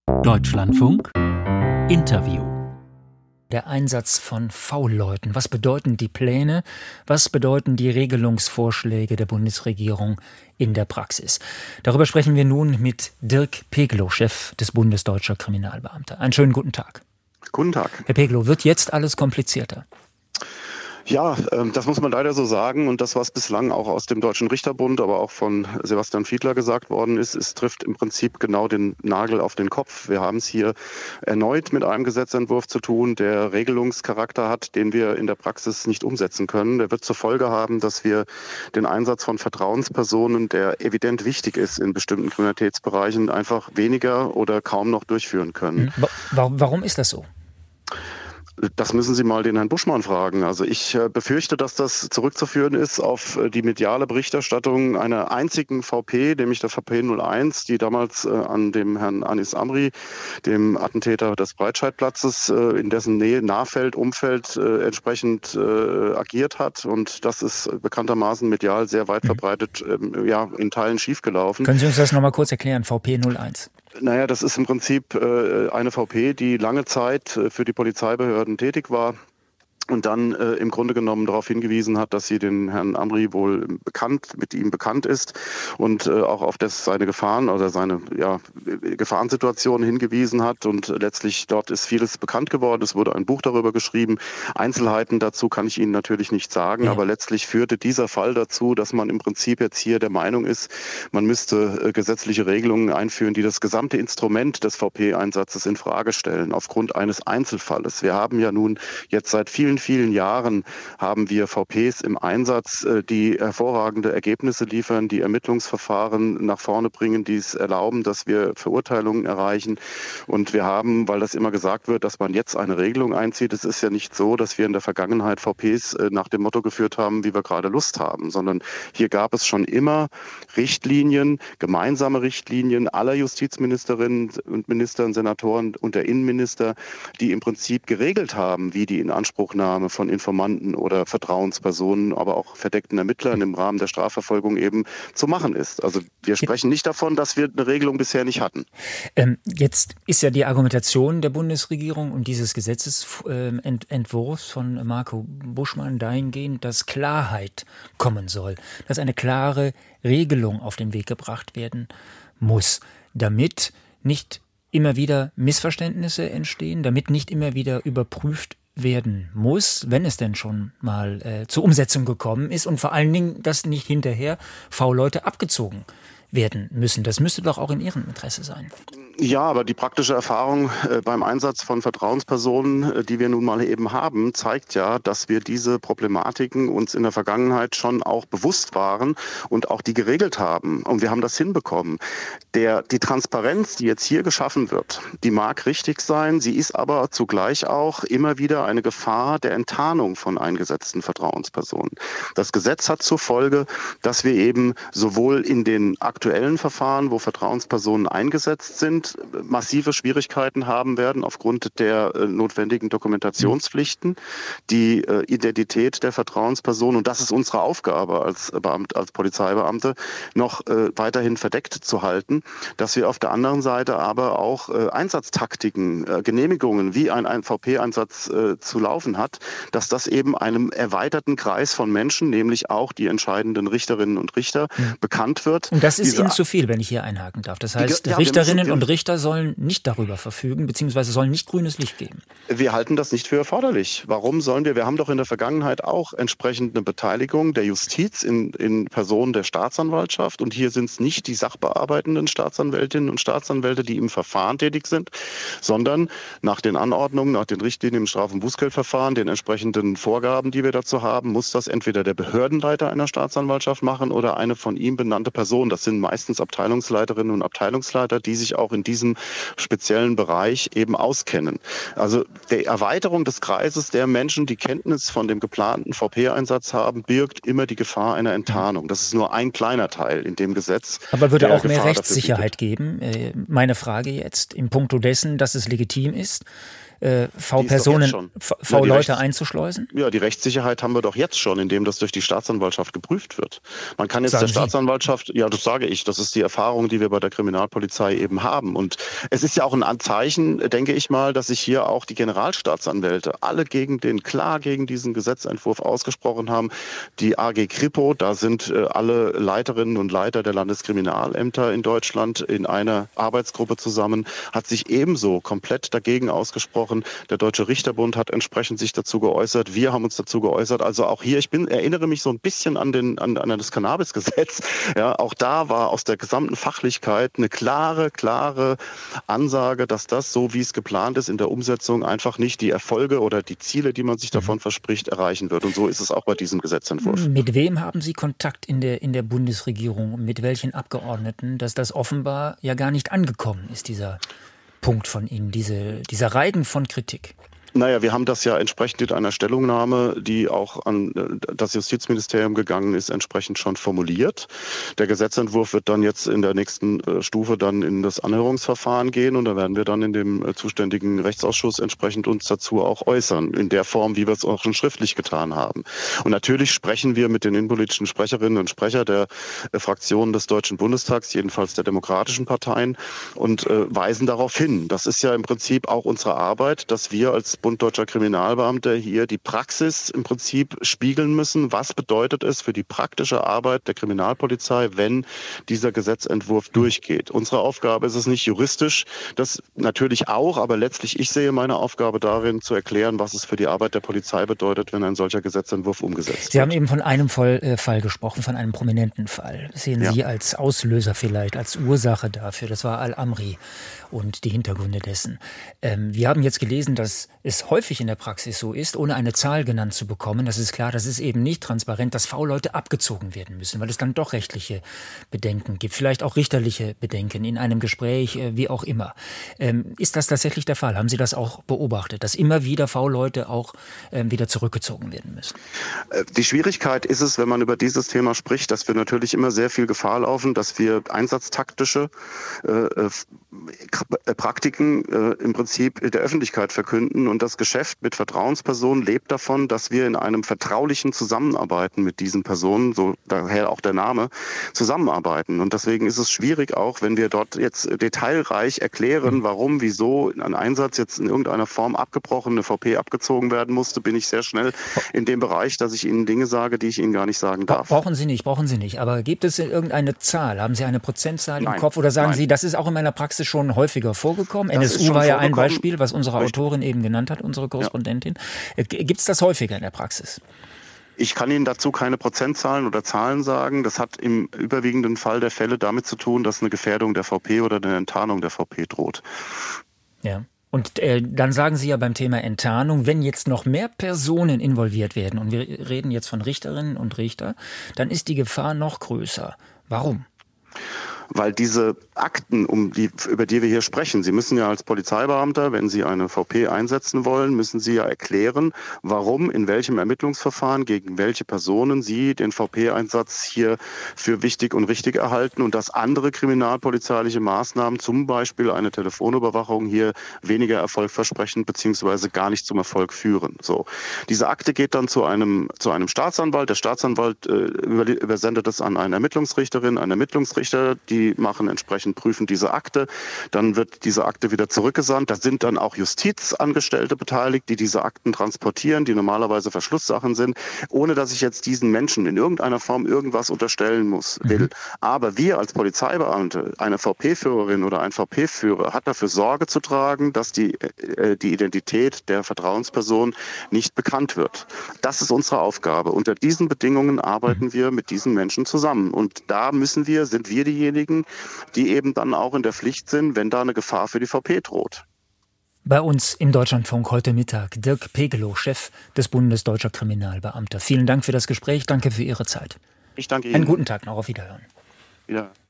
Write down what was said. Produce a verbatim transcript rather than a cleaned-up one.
Deutschlandfunk Interview. Der Einsatz von V-Leuten. Was bedeuten die Pläne? Was bedeuten die Regelungsvorschläge der Bundesregierung in der Praxis? Darüber sprechen wir nun mit Dirk Peglow, Chef des Bundes Deutscher Kriminalbeamter. Einen schönen guten Tag. Guten Tag. Herr Peglow, wird jetzt alles komplizierter? Ja, das muss man leider so sagen. Und das, was bislang auch aus dem Deutschen Richterbund, aber auch von Sebastian Fiedler gesagt worden ist, es trifft im Prinzip genau den Nagel auf den Kopf. Wir haben es hier erneut mit einem Gesetzentwurf zu tun, der Regelungscharakter hat, den wir in der Praxis nicht umsetzen können. Der wird zur Folge haben, dass wir den Einsatz von Vertrauenspersonen, der evident wichtig ist in bestimmten Kriminalitätsbereichen, einfach weniger oder kaum noch durchführen können. Warum ist das so? Das müssen Sie mal den Herrn Buschmann fragen. Also ich äh, befürchte, dass das zurückzuführen ist auf äh, die mediale Berichterstattung einer einzigen V P, nämlich der V P null eins, die damals äh, an dem Herrn Anis Amri, dem Attentäter des Breitscheidplatzes, äh, in dessen Nähe, Nahfeld, Umfeld äh, entsprechend äh, agiert hat. Und das ist bekanntermaßen medial sehr weit verbreitet, äh, ja, in Teilen schiefgelaufen. Können Sie uns das nochmal kurz erklären, V P null eins? Naja, das ist im Prinzip äh, eine V P, die lange Zeit äh, für die Polizeibehörden tätig war und dann äh, im Grunde genommen darauf hingewiesen hat, dass sie den Herrn Amri wohl bekannt, mit ihm bekannt ist und äh, auch auf das seine Gefahren oder seine ja, Gefahrensituation hingewiesen hat. Und letztlich dort ist vieles bekannt geworden. Es wurde ein Buch darüber geschrieben. Einzelheiten dazu kann ich Ihnen natürlich nicht sagen, ja. Aber letztlich führte dieser Fall dazu, dass man im Prinzip jetzt hier der Meinung ist, man müsste äh, gesetzliche Regelungen einführen, die das gesamte Instrument des V P-Einsatzes in Frage stellen, aufgrund eines Einzelfalles. Wir haben ja nun jetzt seit vielen vielen Jahren haben wir V Ps im Einsatz, die hervorragende Ergebnisse liefern, die Ermittlungsverfahren nach vorne bringen, die es erlauben, dass wir Verurteilungen erreichen. Und wir haben, weil das immer gesagt wird, dass man jetzt eine Regelung einzieht, es ist ja nicht so, dass wir in der Vergangenheit V Ps nach dem Motto geführt haben, wie wir gerade Lust haben, sondern hier gab es schon immer Richtlinien, gemeinsame Richtlinien aller Justizministerinnen und Minister und Senatoren und der Innenminister, die im Prinzip geregelt haben, wie die Inanspruchnahme von Informanten oder Vertrauenspersonen, aber auch verdeckten Ermittlern im Rahmen der Strafverfolgung eben zu machen ist. Also wir sprechen nicht davon, dass wir eine Regelung bisher nicht hatten. Ähm, jetzt ist ja die Argumentation der Bundesregierung und dieses Gesetzesentwurfs von Marco Buschmann dahingehend, dass Klarheit kommen soll, dass eine klare Regelung auf den Weg gebracht werden muss, damit nicht immer wieder Missverständnisse entstehen, damit nicht immer wieder überprüft werden muss, wenn es denn schon mal äh, zur Umsetzung gekommen ist und vor allen Dingen, dass nicht hinterher V-Leute abgezogen werden müssen. Das müsste doch auch in Ihrem Interesse sein. Ja, aber die praktische Erfahrung äh, beim Einsatz von Vertrauenspersonen, äh, die wir nun mal eben haben, zeigt ja, dass wir diese Problematiken uns in der Vergangenheit schon auch bewusst waren und auch die geregelt haben. Und wir haben das hinbekommen. Der, die Transparenz, die jetzt hier geschaffen wird, die mag richtig sein, sie ist aber zugleich auch immer wieder eine Gefahr der Enttarnung von eingesetzten Vertrauenspersonen. Das Gesetz hat zur Folge, dass wir eben sowohl in den aktuellen Verfahren, wo Vertrauenspersonen eingesetzt sind, massive Schwierigkeiten haben werden aufgrund der äh, notwendigen Dokumentationspflichten, die äh, Identität der Vertrauensperson, und das ist unsere Aufgabe als Beamt, als Polizeibeamte, noch äh, weiterhin verdeckt zu halten, dass wir auf der anderen Seite aber auch äh, Einsatztaktiken, äh, Genehmigungen, wie ein, ein V P-Einsatz äh, zu laufen hat, dass das eben einem erweiterten Kreis von Menschen, nämlich auch die entscheidenden Richterinnen und Richter, mhm. bekannt wird. Und das ist Diese, Ihnen zu viel, wenn ich hier einhaken darf. Das heißt, die, ja, Richterinnen müssen, und Richter Richter sollen nicht darüber verfügen, beziehungsweise sollen nicht grünes Licht geben. Wir halten das nicht für erforderlich. Warum sollen wir? Wir haben doch in der Vergangenheit auch entsprechend eine Beteiligung der Justiz in, in Person der Staatsanwaltschaft. Und hier sind es nicht die sachbearbeitenden Staatsanwältinnen und Staatsanwälte, die im Verfahren tätig sind, sondern nach den Anordnungen, nach den Richtlinien im Straf- und Bußgeldverfahren, den entsprechenden Vorgaben, die wir dazu haben, muss das entweder der Behördenleiter einer Staatsanwaltschaft machen oder eine von ihm benannte Person. Das sind meistens Abteilungsleiterinnen und Abteilungsleiter, die sich auch in diesem speziellen Bereich eben auskennen. Also die Erweiterung des Kreises der Menschen, die Kenntnis von dem geplanten V P-Einsatz haben, birgt immer die Gefahr einer Enttarnung. Das ist nur ein kleiner Teil in dem Gesetz. Aber würde auch mehr Rechtssicherheit geben? Meine Frage jetzt in puncto dessen, dass es legitim ist, äh, V-Personen, V-Leute ja, einzuschleusen? Ja, die Rechtssicherheit haben wir doch jetzt schon, indem das durch die Staatsanwaltschaft geprüft wird. Man kann jetzt Sagen der Staatsanwaltschaft, Sie? ja, das sage ich, das ist die Erfahrung, die wir bei der Kriminalpolizei eben haben. Und es ist ja auch ein Anzeichen, denke ich mal, dass sich hier auch die Generalstaatsanwälte alle gegen den, klar gegen diesen Gesetzentwurf ausgesprochen haben. Die A G Kripo, da sind äh, alle Leiterinnen und Leiter der Landeskriminalämter in Deutschland in einer Arbeitsgruppe zusammen, hat sich ebenso komplett dagegen ausgesprochen. Der Deutsche Richterbund hat entsprechend sich dazu geäußert. Wir haben uns dazu geäußert. Also auch hier, ich bin, erinnere mich so ein bisschen an, den, an, an das Cannabisgesetz. Ja, auch da war aus der gesamten Fachlichkeit eine klare, klare Ansage, dass das, so wie es geplant ist, in der Umsetzung einfach nicht die Erfolge oder die Ziele, die man sich davon verspricht, erreichen wird. Und so ist es auch bei diesem Gesetzentwurf. Mit wem haben Sie Kontakt in der, in der Bundesregierung? Mit welchen Abgeordneten? Dass das offenbar ja gar nicht angekommen ist, dieser Punkt von Ihnen, diese, dieser Reigen von Kritik. Naja, wir haben das ja entsprechend in einer Stellungnahme, die auch an das Justizministerium gegangen ist, entsprechend schon formuliert. Der Gesetzentwurf wird dann jetzt in der nächsten Stufe dann in das Anhörungsverfahren gehen und da werden wir dann in dem zuständigen Rechtsausschuss entsprechend uns dazu auch äußern, in der Form, wie wir es auch schon schriftlich getan haben. Und natürlich sprechen wir mit den innenpolitischen Sprecherinnen und Sprechern der Fraktionen des Deutschen Bundestags, jedenfalls der demokratischen Parteien, und äh, weisen darauf hin. Das ist ja im Prinzip auch unsere Arbeit, dass wir als Bund Deutscher Kriminalbeamter hier die Praxis im Prinzip spiegeln müssen. Was bedeutet es für die praktische Arbeit der Kriminalpolizei, wenn dieser Gesetzentwurf durchgeht? Unsere Aufgabe ist es nicht juristisch, das natürlich auch, aber letztlich ich sehe meine Aufgabe darin, zu erklären, was es für die Arbeit der Polizei bedeutet, wenn ein solcher Gesetzentwurf umgesetzt wird. Sie haben eben von einem Fall, Fall gesprochen, von einem prominenten Fall. Das sehen ja. Sie als Auslöser vielleicht, als Ursache dafür. Das war Al-Amri und die Hintergründe dessen. Ähm, wir haben jetzt gelesen, dass es häufig in der Praxis so ist, ohne eine Zahl genannt zu bekommen. Das ist klar, das ist eben nicht transparent, dass V-Leute abgezogen werden müssen, weil es dann doch rechtliche Bedenken gibt, vielleicht auch richterliche Bedenken in einem Gespräch, äh, wie auch immer. Ähm, ist das tatsächlich der Fall? Haben Sie das auch beobachtet, dass immer wieder V-Leute auch äh, wieder zurückgezogen werden müssen? Die Schwierigkeit ist es, wenn man über dieses Thema spricht, dass wir natürlich immer sehr viel Gefahr laufen, dass wir einsatztaktische äh, Praktiken äh, im Prinzip der Öffentlichkeit verkünden und das Geschäft mit Vertrauenspersonen lebt davon, dass wir in einem vertraulichen Zusammenarbeiten mit diesen Personen, so daher auch der Name, zusammenarbeiten. Und deswegen ist es schwierig auch, wenn wir dort jetzt detailreich erklären, warum, wieso ein Einsatz jetzt in irgendeiner Form abgebrochen, eine V P abgezogen werden musste, bin ich sehr schnell in dem Bereich, dass ich Ihnen Dinge sage, die ich Ihnen gar nicht sagen darf. Brauchen Sie nicht, brauchen Sie nicht. Aber gibt es irgendeine Zahl? Haben Sie eine Prozentzahl Nein, im Kopf oder sagen nein. Sie, das ist auch in meiner Praxis schon häufiger vorgekommen? Das N S U war ja ein vorgekommen. Beispiel, was unsere Richtig. Autorin eben genannt hat, unsere Korrespondentin. Ja. Gibt es das häufiger in der Praxis? Ich kann Ihnen dazu keine Prozentzahlen oder Zahlen sagen. Das hat im überwiegenden Fall der Fälle damit zu tun, dass eine Gefährdung der V P oder eine Enttarnung der V P droht. Ja. Und äh, dann sagen Sie ja beim Thema Enttarnung, wenn jetzt noch mehr Personen involviert werden, und wir reden jetzt von Richterinnen und Richter, dann ist die Gefahr noch größer. Warum? Weil diese Akten, um die, über die wir hier sprechen, Sie müssen ja als Polizeibeamter, wenn Sie eine V P einsetzen wollen, müssen Sie ja erklären, warum, in welchem Ermittlungsverfahren, gegen welche Personen Sie den V P-Einsatz hier für wichtig und richtig erhalten und dass andere kriminalpolizeiliche Maßnahmen, zum Beispiel eine Telefonüberwachung, hier weniger erfolgversprechend bzw. gar nicht zum Erfolg führen. So. Diese Akte geht dann zu einem, zu einem Staatsanwalt. Der Staatsanwalt äh, übersendet es an eine Ermittlungsrichterin, einen Ermittlungsrichter, die Die machen entsprechend, prüfen diese Akte. Dann wird diese Akte wieder zurückgesandt. Da sind dann auch Justizangestellte beteiligt, die diese Akten transportieren, die normalerweise Verschlusssachen sind, ohne dass ich jetzt diesen Menschen in irgendeiner Form irgendwas unterstellen muss, will. Mhm. Aber wir als Polizeibeamte, eine V P-Führerin oder ein V P-Führer hat dafür Sorge zu tragen, dass die, äh, die Identität der Vertrauensperson nicht bekannt wird. Das ist unsere Aufgabe. Unter diesen Bedingungen arbeiten wir mit diesen Menschen zusammen. Und da müssen wir, sind wir diejenigen, die eben dann auch in der Pflicht sind, wenn da eine Gefahr für die V P droht. Bei uns im Deutschlandfunk heute Mittag Dirk Pegelow, Chef des Bundes Deutscher Kriminalbeamter. Vielen Dank für das Gespräch, danke für Ihre Zeit. Ich danke Ihnen. Einen guten Tag noch, auf Wiederhören. Ja.